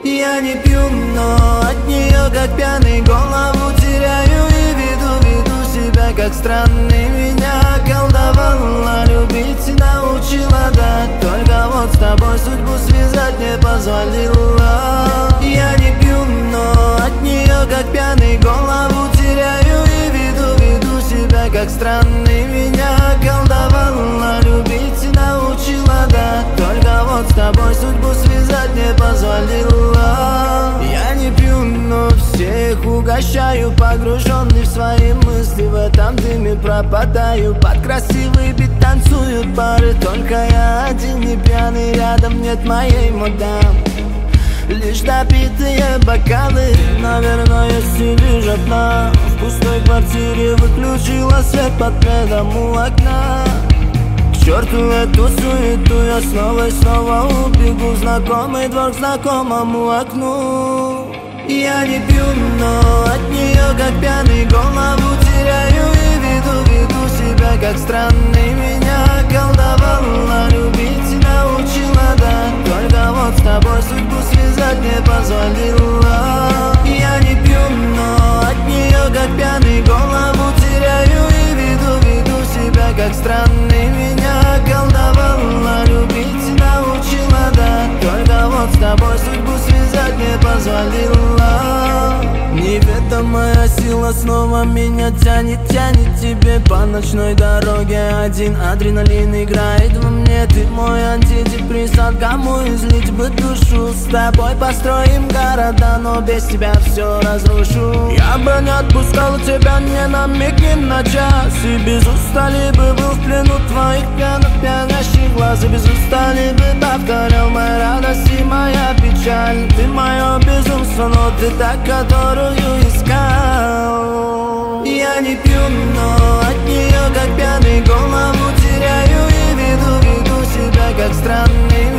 Я не пью, но от нее как пьяный голову теряю. И веду себя как странный. Меня колдовала, любить научила, да. Только вот с тобой судьбу связать не позволила. Я не пью, но от нее как пьяный голову теряю. И веду себя как странный. Меня колдовала, любить научила, да. Только вот с тобой судьбу связать не позволила. Я не пью, но всех угощаю, погруженный в свои мысли. В этом дыме пропадаю, под красивый бит танцуют пары. Только я один не пьяный, рядом нет моей мадам. Лишь допитые бокалы, наверное, сидишь одна. В пустой квартире выключила свет под пледом у окна. К черту эту суету, я снова и снова убегу в знакомый двор к знакомому окну. Я не пью, но от нее как пьяный голову теряю. И веду себя как странный. Меня колдовала, любить научила, да. Только вот с тобой судьбу связать не позволила. Я не пью, но от нее как пьяный голову теряю. И веду себя как странный. Меня колдовала, любить научила, да. Только вот с тобой судьбу связать не позволила. Неведомая сила снова меня тянет тебе по ночной дороге. Один адреналин играет во мне. Ты мой антидепрессант, кому излить бы душу. С тобой построим города, но без тебя все разрушу. Я бы не отпускал тебя ни на миг, ни на час. И без устали бы был в плену твоих пьянящих глаз. И без устали бы повторял моя радость и моя печаль. Ты мое безумство, но ты та, которую искал. Я не пью, но от нее как пьяный голову теряю. И веду себя как странный.